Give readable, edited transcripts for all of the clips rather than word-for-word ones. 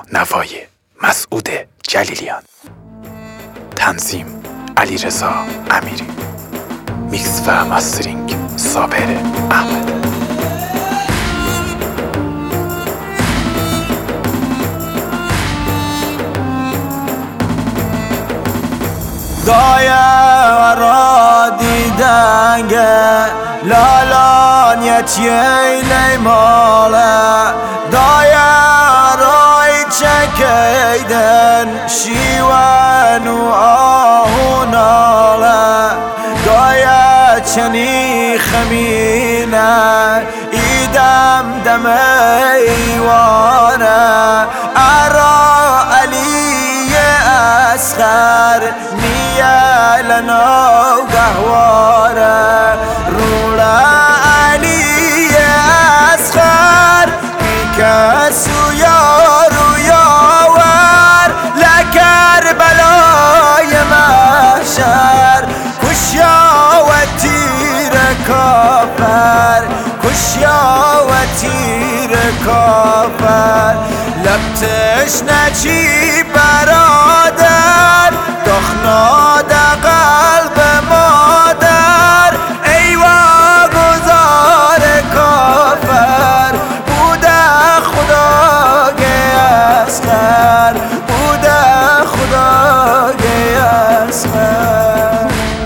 نوای مسعود جلیلیان، تنظیم علیرضا امیری، میکس و مسترینگ صابر احمد. را دیدنگه لالان یتیلی ماله رای چکیدن شیون و آهوناله چنی خمینه ایدم دم ایوانه ارا علی اصغر نیه لنا قهواره رولا علی اصغر بیکس و یارو یاور لکر بلای محشر کشیا و تیر کافر کشیا و تیر کافر لبتش نچی برادر دخناد قلب مادر ایوا گذار کافر بوده خدای اصغر بوده خدای اصغر.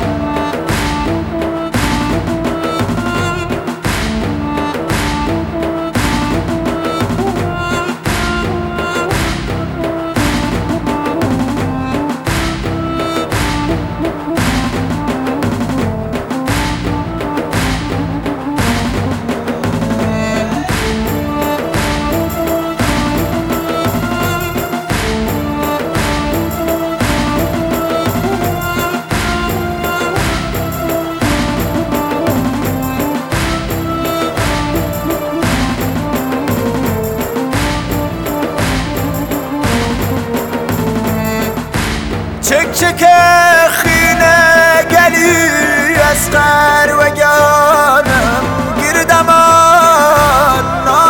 چک خینه گلی اصغر و گانم گردمان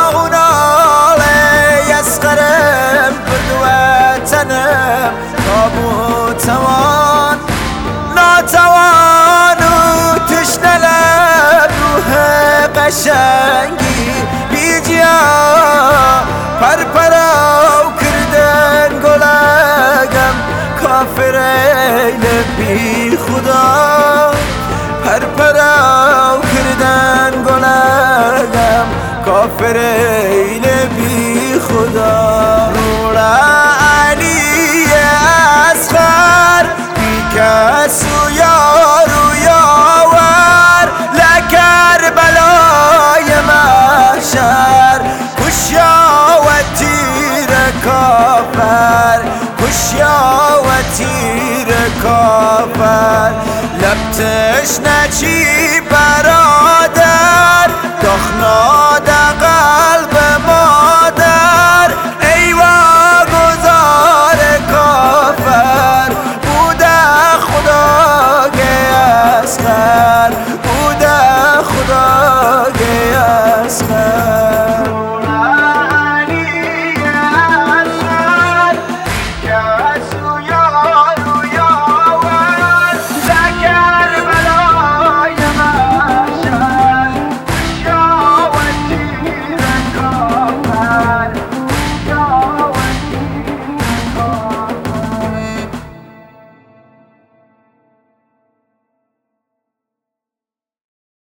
ناغناله اصغرم برد وطنم ناتوان و تشنه لب روح قشنگی بیجیا پرپراو کردن گلگم کافر ایل بی خدا پرپراو کردن گلگم کافر ایل بی خدا رولا علی اصغر بیکس و یارو یاور لکر بلای محشر کشیا و تیر کافر کشیا و تیر کافر لبتش نچی برادر دخناد قلب